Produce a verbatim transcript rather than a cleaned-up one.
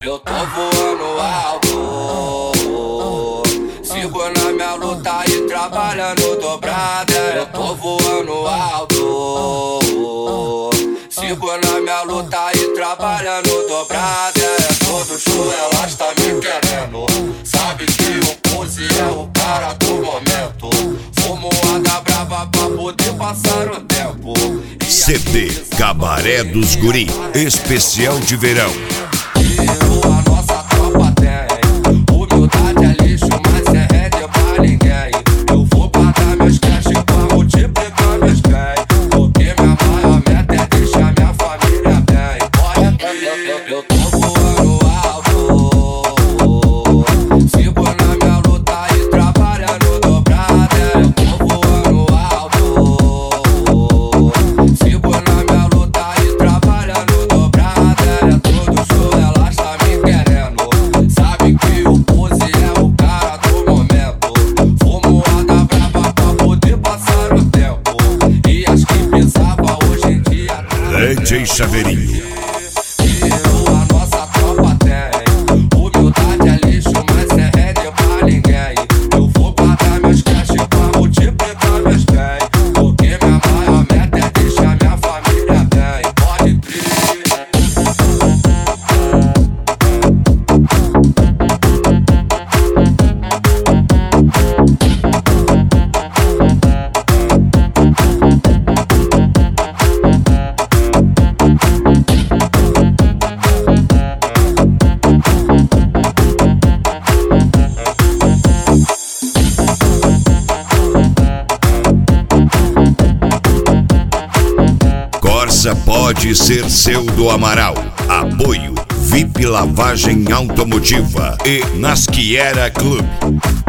Eu tô voando alto, sigo na minha luta e trabalhando dobrada. Eu tô voando alto, sigo na minha luta e trabalhando dobrada. É todo show, elas tá me querendo. Sabe que o Pose é o cara do momento. Fumo água brava pra poder passar o tempo. C D Cabaré dos Guri, especial de verão. A nossa tropa tem humildade é lixo, mas é rede pra ninguém. Eu vou guardar meus cash pra multiplicar meus bens, porque minha maior meta é deixar minha família bem. Olha aqui, eu tô voando alto, sigo na minha luta e trabalhando dobrada. Eu tô voando alto, sigo na minha luta e trabalhando dobrada. É todo show, elas tá me querendo. Sabe que o Pose é o cara do momento. Fumo água brava pra poder passar o tempo. E as que pensava hoje em dia D J Chaveirinho. a nossa tropa tem humildade é lixo, mas é rede pra ninguém. Eu vou guardar meus cash pra multiplicar meus bens, porque minha maior meta é deixar minha família bem. Pode crer. Corsa pode ser seu do Amaral. Apoio V I P Lavagem Automotiva e Nasquiera Clube.